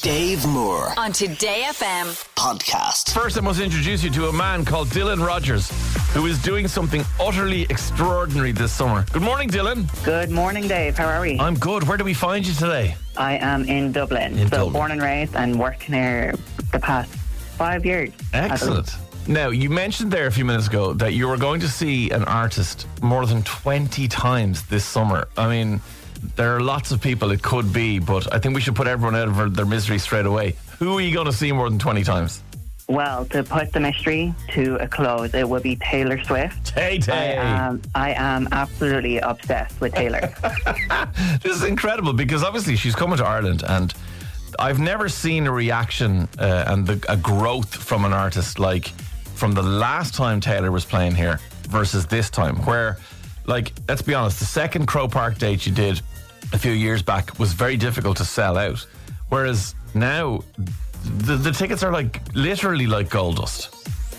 Dave Moore on Today FM podcast. First, I must introduce you to a man called Dylan Rogers, who is doing something utterly extraordinary this summer. Good morning, Dylan. Good morning, Dave. How are we? I'm good. Where do we find you today? I am in Dublin. Born and raised and working here the past 5 years. Excellent. Now, you mentioned there a few minutes ago that you were going to see an artist more than 20 times this summer. I mean, there are lots of people it could be, but I think we should put everyone out of their misery straight away. Who are you going to see more than 20 times? Well, to put the mystery to a close, it will be Taylor Swift. Tay. I am absolutely obsessed with Taylor. This is incredible because obviously she's coming to Ireland, and I've never seen a reaction and a growth from an artist like from the last time Taylor was playing here versus this time, where, like, let's be honest, the second Croke Park date you did a few years back was very difficult to sell out, whereas now the tickets are like literally like gold dust.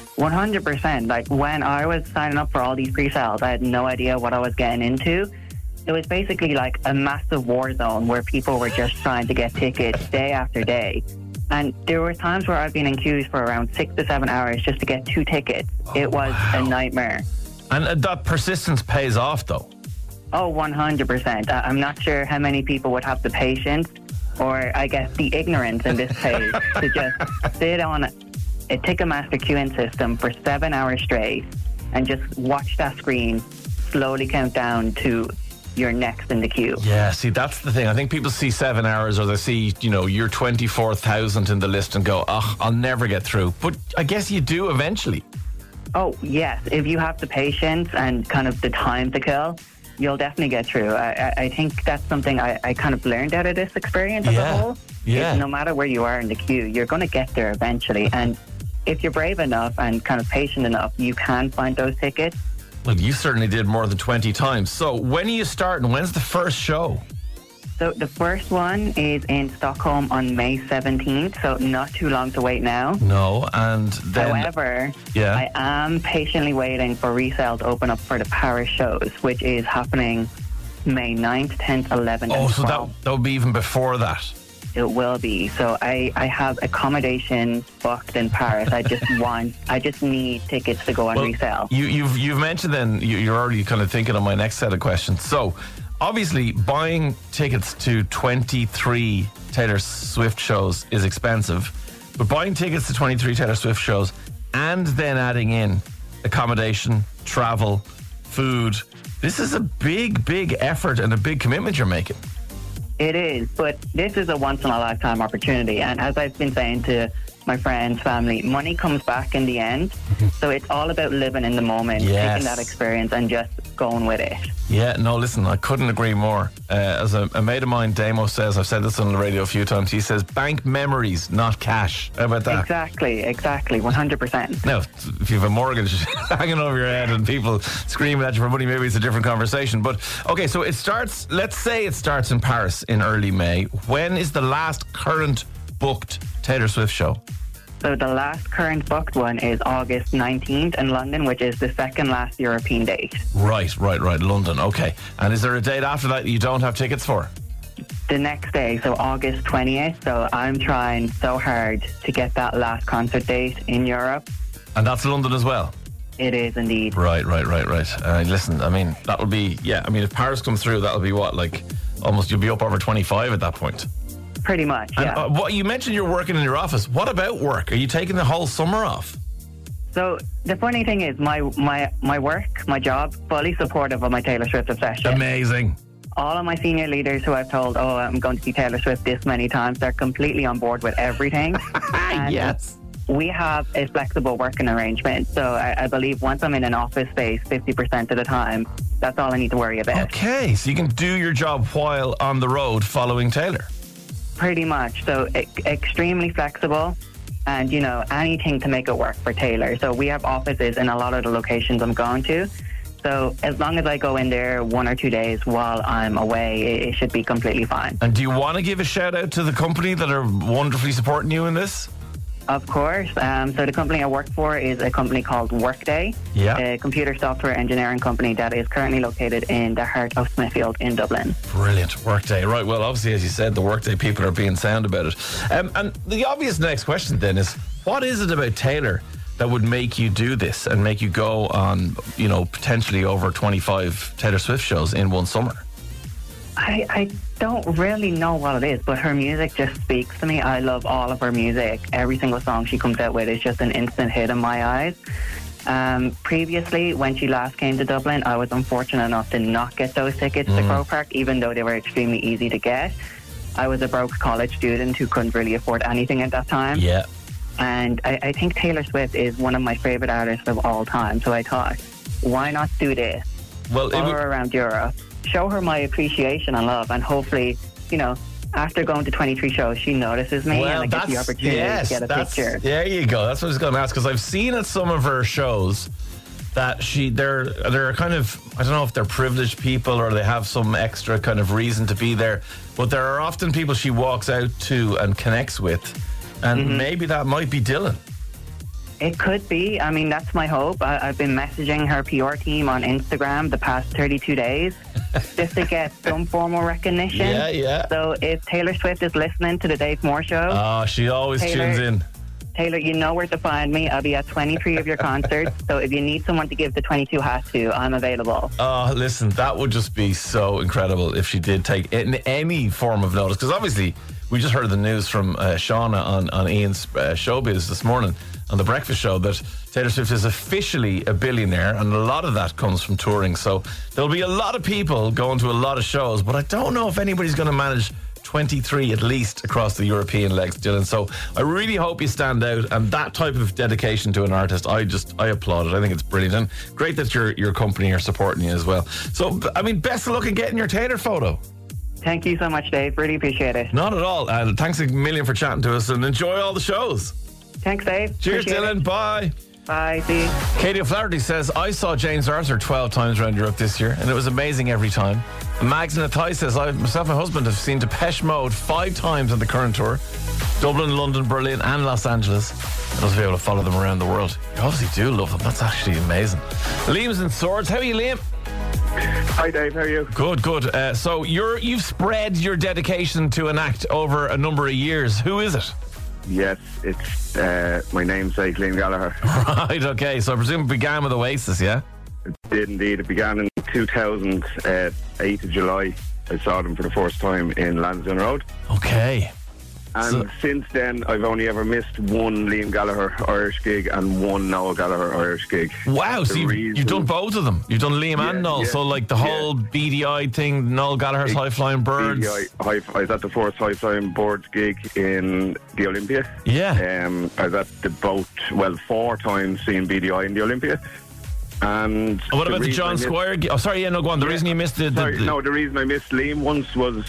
100%. Like, when I was signing up for all these pre-sales, I had no idea what I was getting into. It was basically like a massive war zone where people were just trying to get tickets day after day. And there were times where I've been in queues for around 6 to 7 hours just to get 2 tickets. It was a nightmare. And that persistence pays off, though. Oh, 100%. I'm not sure how many people would have the patience, or I guess the ignorance in this case, to just sit on a Ticketmaster queuing system for 7 hours straight and just watch that screen slowly count down to you're next in the queue. Yeah, see, that's the thing. I think people see 7 hours, or they see, you're 24,000 in the list and go, I'll never get through. But I guess you do eventually. Oh, yes. If you have the patience and kind of the time to kill, you'll definitely get through. I think that's something I kind of learned out of this experience as a whole. Yeah. No matter where you are in the queue, you're going to get there eventually. And if you're brave enough and kind of patient enough, you can find those tickets. Well, you certainly did more than 20 times. So when are you starting? When's the first show? So the first one is in Stockholm on May 17th, so not too long to wait now. No, and then... However, I am patiently waiting for resale to open up for the Paris shows, which is happening May 9th, 10th, 11th, and 12th. Oh, so that would be even before that? It will be. So I have accommodation booked in Paris. I just need tickets to go on resale. You've mentioned then, you're already kind of thinking of my next set of questions. So, obviously, buying tickets to 23 Taylor Swift shows is expensive, but buying tickets to 23 Taylor Swift shows and then adding in accommodation, travel, food, this is a big effort and a big commitment you're making. It is, but this is a once-in-a-lifetime opportunity. And as I've been saying to my friends, family, money comes back in the end. So it's all about living in the moment, taking that experience and just going with it. Yeah, no, listen, I couldn't agree more. As a mate of mine, Damo, says, I've said this on the radio a few times, he says, bank memories, not cash. How about that? Exactly, 100%. Now, if you have a mortgage hanging over your head and people screaming at you for money, maybe it's a different conversation. But, okay, so let's say it starts in Paris in early May. When is the last current booked Taylor Swift show? So the last current booked one is August 19th in London, which is the second last European date. Right. London, okay. And is there a date after that you don't have tickets for? The next day, so August 20th. So I'm trying so hard to get that last concert date in Europe. And that's London as well? It is indeed. Right. Listen, I mean, that'll be, if Paris comes through, that'll be what, like, almost you'll be up over 25 at that point. Pretty much, yeah. And, what you mentioned you're working in your office. What about work? Are you taking the whole summer off? So the funny thing is, my work, my job, fully supportive of my Taylor Swift obsession. Amazing. All of my senior leaders who I've told, I'm going to see Taylor Swift this many times, they're completely on board with everything. Yes. We have a flexible working arrangement. So I believe once I'm in an office space 50% of the time, that's all I need to worry about. Okay, so you can do your job while on the road following Taylor. Pretty much. So extremely flexible and, anything to make it work for Taylor. So we have offices in a lot of the locations I'm going to. So as long as I go in there 1 or 2 days while I'm away, it should be completely fine. And do you want to give a shout out to the company that are wonderfully supporting you in this? Of course. So the company I work for is a company called Workday, a computer software engineering company that is currently located in the heart of Smithfield in Dublin. Brilliant. Workday. Right, well, obviously, as you said, the Workday people are being sound about it. And the obvious next question then is, what is it about Taylor that would make you do this and make you go on, potentially over 25 Taylor Swift shows in one summer? I don't really know what it is, but her music just speaks to me. I love all of her music. Every single song she comes out with is just an instant hit in my eyes. Previously, when she last came to Dublin, I was unfortunate enough to not get those tickets to Croke Park, even though they were extremely easy to get. I was a broke college student who couldn't really afford anything at that time. Yeah. And I think Taylor Swift is one of my favourite artists of all time. So I thought, why not do this? Well, Follow her around Europe. Show her my appreciation and love, and hopefully, after going to 23 shows, she notices me and I get the opportunity to get a picture. There you go. That's what I was going to ask, because I've seen at some of her shows that they're kind of, I don't know if they're privileged people or they have some extra kind of reason to be there, but there are often people she walks out to and connects with, and maybe that might be Dylan. It could be. I mean, that's my hope. I've been messaging her PR team on Instagram the past 32 days just to get some formal recognition. Yeah. So if Taylor Swift is listening to the Dave Moore Show... Oh, she always tunes in. Taylor, you know where to find me. I'll be at 23 of your concerts. So if you need someone to give the 22 hat to, I'm available. Oh, listen, that would just be so incredible if she did take in any form of notice. Because obviously, we just heard the news from Shauna on Ian's Showbiz this morning on The Breakfast Show that Taylor Swift is officially a billionaire, and a lot of that comes from touring. So there'll be a lot of people going to a lot of shows, but I don't know if anybody's going to manage 23 at least across the European legs, Dylan. So I really hope you stand out, and that type of dedication to an artist, I applaud it. I think it's brilliant, and great that your company are supporting you as well. So, I mean, best of luck in getting your Taylor photo. Thank you so much, Dave. Really appreciate it. Not at all. Thanks a million for chatting to us, and enjoy all the shows. Thanks, Dave. Cheers, Dylan. It. Bye. Bye. See you. Katie O'Flaherty says, I saw James Arthur 12 times around Europe this year, and it was amazing every time. Mags in Athy says, myself and my husband have seen Depeche Mode 5 times on the current tour. Dublin, London, Berlin and Los Angeles. And us be able to follow them around the world. You obviously do love them. That's actually amazing. Liam's in Swords. How are you, Liam? Hi, Dave. How are you? Good. So you've spread your dedication to an act over a number of years. Who is it? Yes, it's my namesake, Liam Gallagher. Right, okay. So I presume it began with Oasis, yeah? It did indeed. It began in 2000, 8th of July. I saw them for the first time in Lansdowne Road. Okay. And since then, I've only ever missed one Liam Gallagher Irish gig and one Noel Gallagher Irish gig. Wow, so you've done both of them. You've done Liam and Noel. So like the whole BDI thing, Noel Gallagher's High Flying Birds. I was at the first High Flying Birds gig in the Olympia. Yeah. I was at the 4 times seeing BDI in the Olympia. And what about the John Squire? Go on. The reason you missed the reason I missed Liam once was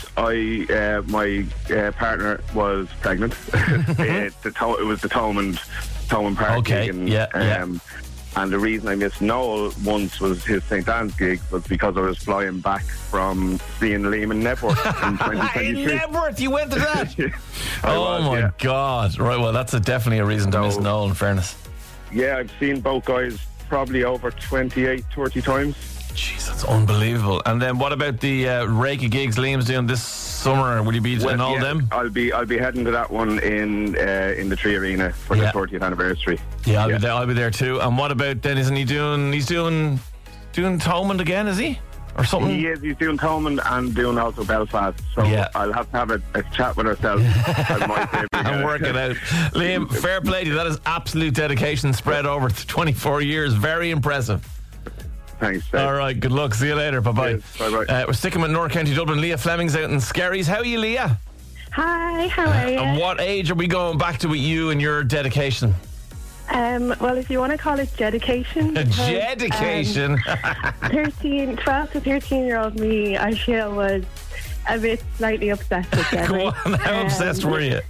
my partner was pregnant. It was the Thomond Park gig. And, and the reason I missed Noel once was his St. Anne's gig was because I was flying back from seeing Liam in Nebworth in 2023. In Nebworth, you went to that? My God. Right, well, that's definitely a reason to miss Noel, in fairness. Yeah, I've seen both guys probably over 28, 30 times. Jeez, that's unbelievable. And then what about the rake of gigs Liam's doing this summer? Will you be in all them? I'll be heading to that one in the Tree Arena for the 30th anniversary. Yeah, I'll be there too. And what about then? He's doing Thomond again, is he? Or something? He is. He's doing Thomond and doing also Belfast. So I'll have to have a chat with ourselves. And work it out. Liam, fair play to you. That is absolute dedication spread over 24 years. Very impressive. Thanks, Dave. All right, good luck. See you later. Bye-bye. Yes, bye-bye. We're sticking with North County Dublin. Leah Fleming's out in Skerries. How are you, Leah? Hi, how are you? And what age are we going back to with you and your dedication? Well, if you want to call it dedication. Dedication? 12 to 13-year-old me, I feel, was a bit slightly obsessed with them. Go on, how obsessed were you?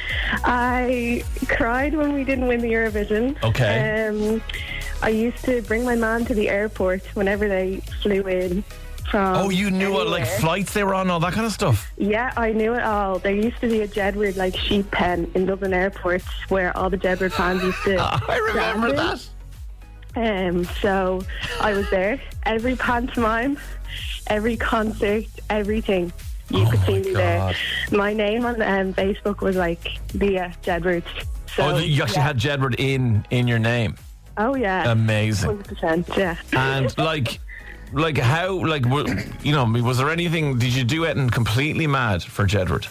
I cried when we didn't win the Eurovision. Okay. I used to bring my mum to the airport whenever they flew in from. Oh, you knew what, anywhere. like, flights they were on, all that kind of stuff? Yeah, I knew it all. There used to be a Jedward, like, sheep pen in Dublin Airport where all the Jedward fans used to. I remember that. So I was there. Every pantomime, every concert, everything. You could see me there. My name on Facebook was like Leah Jedward. So, you actually had Jedward in your name? Oh, yeah. Amazing. 100%, yeah. And like how, like, you know, was there anything, did you do anything completely mad for Jedward?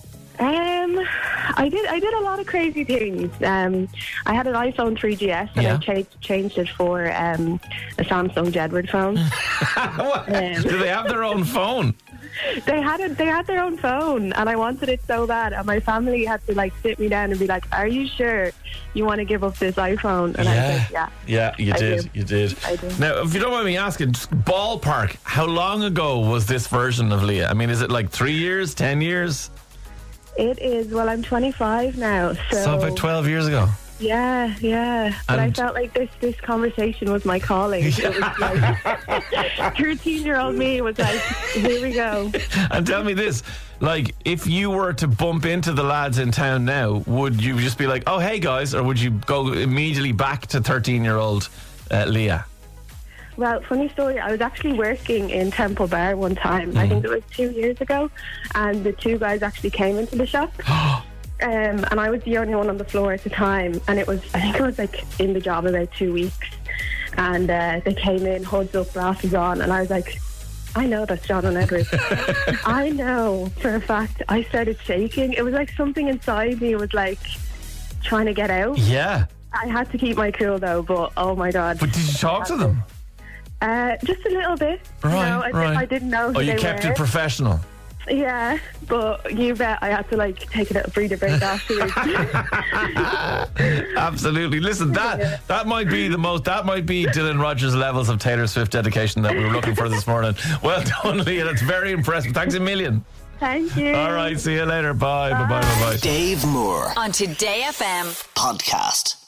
I did a lot of crazy things. I had an iPhone 3GS and I changed it for a Samsung Jedward phone. Do they have their own phone? They had their own phone, and I wanted it so bad. And my family had to like sit me down and be like, "Are you sure you want to give up this iPhone?" And I was like, "Yeah." Yeah, you did. I did. Now, if you don't mind me asking, just ballpark, how long ago was this version of Leah? I mean, is it like 3 years, 10 years? It is. Well, I'm 25 now, so about 12 years ago. Yeah. But I felt like this conversation was my calling. It was like 13-year-old me was like, here we go. And tell me this, like, if you were to bump into the lads in town now, would you just be like, oh, hey guys, or would you go immediately back to 13-year-old Leah? Well, funny story, I was actually working in Temple Bar one time. I think it was 2 years ago, and the two guys actually came into the shop. And I was the only one on the floor at the time, and I think it was like in the job about 2 weeks, and they came in, hoods up, glasses on, and I was like, I know that's John and Edward. I know for a fact. I started shaking. It was like something inside me was like trying to get out. Yeah. I had to keep my cool though, but oh my God. But did you talk to them? Just a little bit. Right, I didn't know who you they kept were. it professional. Yeah, but you bet I had to like take a little breather break afterwards. Absolutely. Listen, that might be Dylan Rogers' levels of Taylor Swift dedication that we were looking for this morning. Well done, Leah. That's very impressive. Thanks a million. Thank you. All right, see you later. Bye. Bye. Dave Moore on Today FM podcast.